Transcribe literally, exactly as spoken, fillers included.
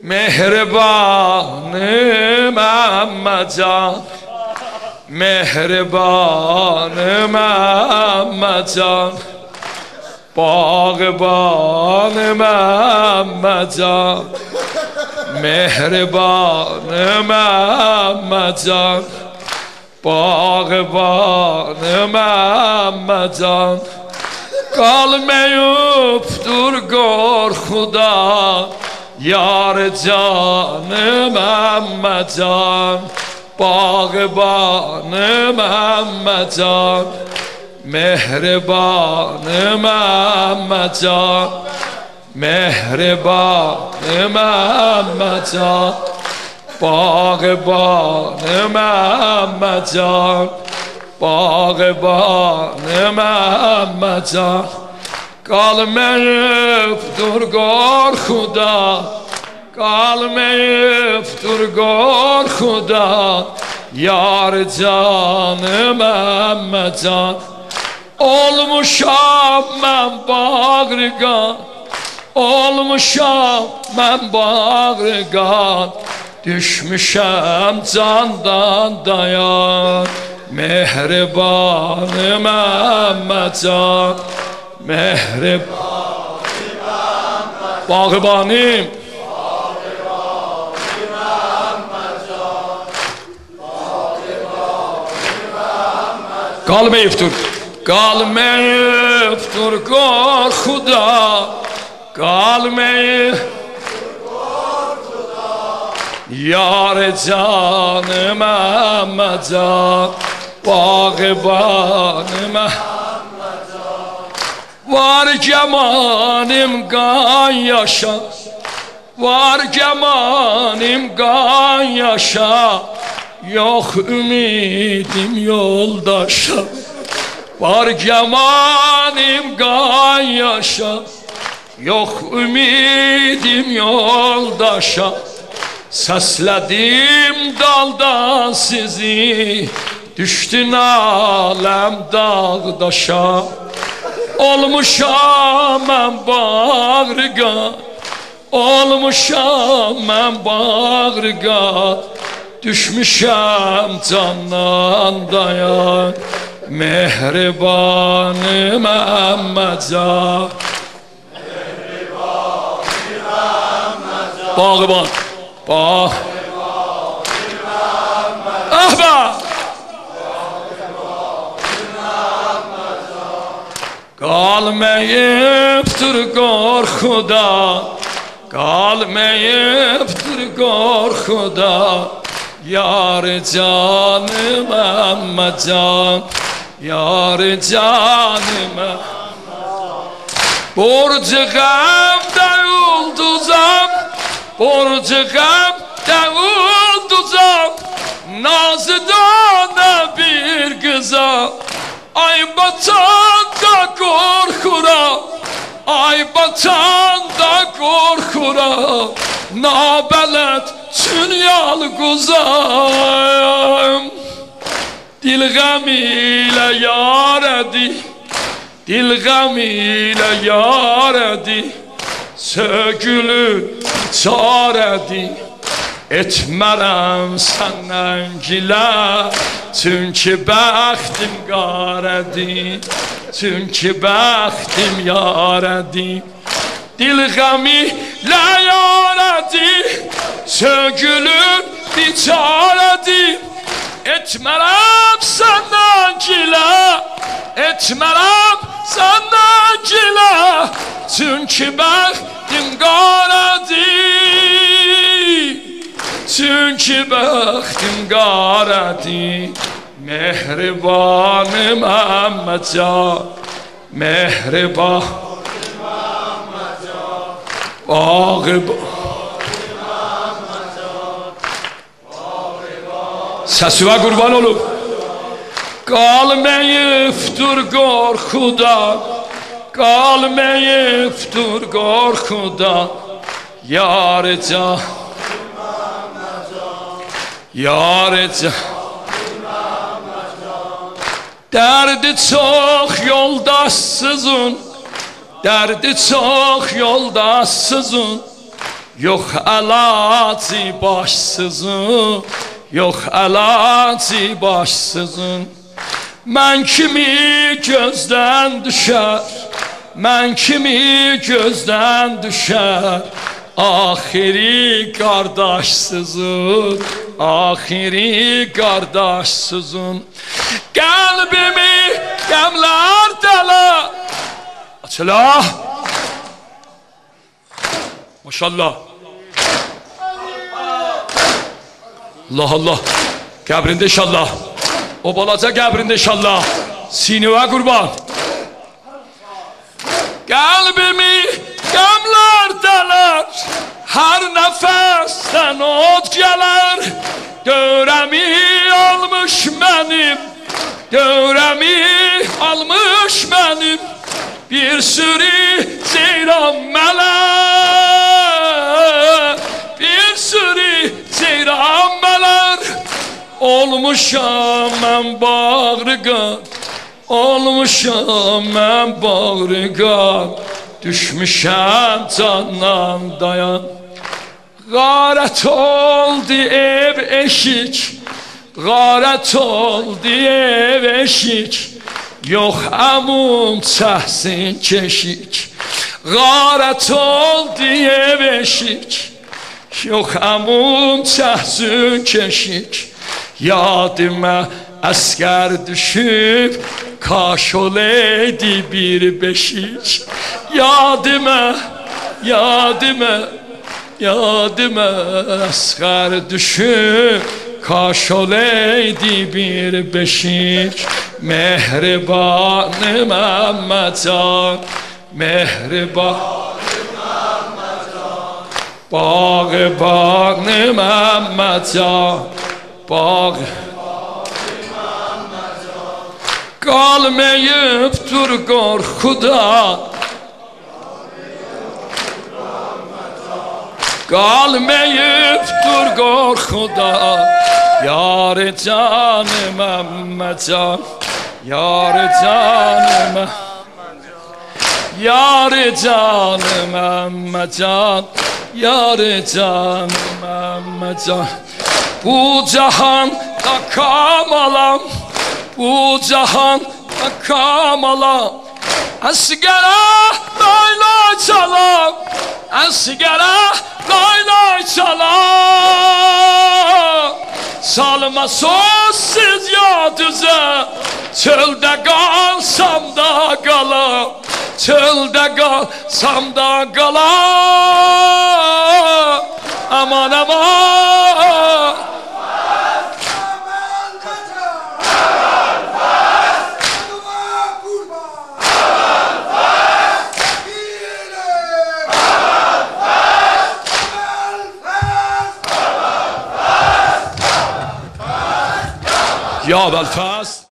مهربان محمد جان، مهربان محمد جان، باغبان محمد جان، مهربان محمد جان، باغبان محمد جان. قلمه افترگار خدا یار جان محمد جان، باغبان محمد جان، مهربان محمد جان، مهربان محمد جان، باغبان محمد جان، باغبان محمد جان. کلمه افترگار خدا، کلمه افترگار خدا یار جان محمد جان. Olmuşam mən bağırgan, olmuşam mən bağırgan, düşmüşəm candan dayan. Mehriban Məhəmməd can, mehriban Məhəmməd, bağırbanim, قلمه افتر، قلمه افتر کار خدا، قلمه افتر کار خدا یار جان محمد جان، باغبان محمد جان. Var kemanim gan yaşa, var kemanim gan yaşa, yok ümidim yoldaşa. Var kemanim gan yaşa, yok ümidim yoldaşa. Sesledim daldan sizi, düştün alem dağdaşa. Olmuşam mən bağırgan, olmuşam mən bağırgan, düşmüşəm candan dayan. Mehriban Məhəmməd can, mehriban Məhəmməd can, bağırban, bağırban Məhəmməd can, ahba, قلمه افترگار خدا، قلمه افترگار خدا یار جان محمد جان، یار جان محمد. برج غم در دوزم، برج غم در دوزم، نازدانه bir kıza. Ay batan da korkura, ay batan da korkura, nabelet çünyalı kuzam. Dil gamiyle yar edi, dil gamiyle yar edi, sökülü çar edi. Etmərəm səndən gilə, çünki bəxtim qarədi, çünki bəxtim yarədi. Dil qəmilə yarədi, sökülüb biçarədi. Etmərəm səndən gilə, etmərəm səndən gilə, çünki bəxtim qarədi. Çünkü bəxtim qarədi. Mehriban Məhəmməd can, mehriban Məhəmməd can, bağırban Məhəmməd can, bağırban. Səsivə qurban olub. Qalmə-i ifturgor xuda, qalmə-i ifturgor xuda yar can, yar can. Derdi çok yoldaşsızın, derdi çok yoldaşsızın, Yok elacı başsızın, yok elacı başsızın. Mən kimi gözdən düşər, mən kimi gözdən düşər. Ahiri qardaşsızın, ahiri qardaşsızın. Qəlbimi qəmlər dələ. Açıla. Maşallah. Allah Allah. Qəbrində inşallah. O balaca qəbrində inşallah. Sinivə qurban. Qəlbimi qəmlər dələr, hər nəfəsdən od gələr. Dörəmi almış mənim, dörəmi almış mənim. Bir sürü ceyran mələr, bir sürü ceyran mələr. Olmuşam mən bağrı qan, olmuşam mən bağrı qan. Düşmüşəm candan dayan. Qarət oldu ev eşik, qarət oldu ev eşik. Yox əmum çəhsin keşik. Qarət oldu ev eşik, yox əmum çəhsin keşik. Yadıma əskər düşüb, kaş olaydı bir beşik. Yadıma, yadıma, yadıma əskər düşüb, kaş olaydı bir beşik. Mehribanı Məmməcan, mehribanı Məmməcan. Bağbanı Məmməcan, bağbanı Məmməcan. Qalmayıb dur qorxudan, qalmayıb dur qorxudan. Yar-ı canı Məmməcan, yar-ı canı, yar-ı canı Məmməcan, yar-ı canı Məmməcan. Bu cahanda kamalam, bu cahanda kamalam. Əsgərə lay lay çalam, əsgərə lay lay çalam. Salma sözsüz yadüze, çölde kalsam da kalam, çölde kalsam da kalam. Aman aman. Ya Belfast.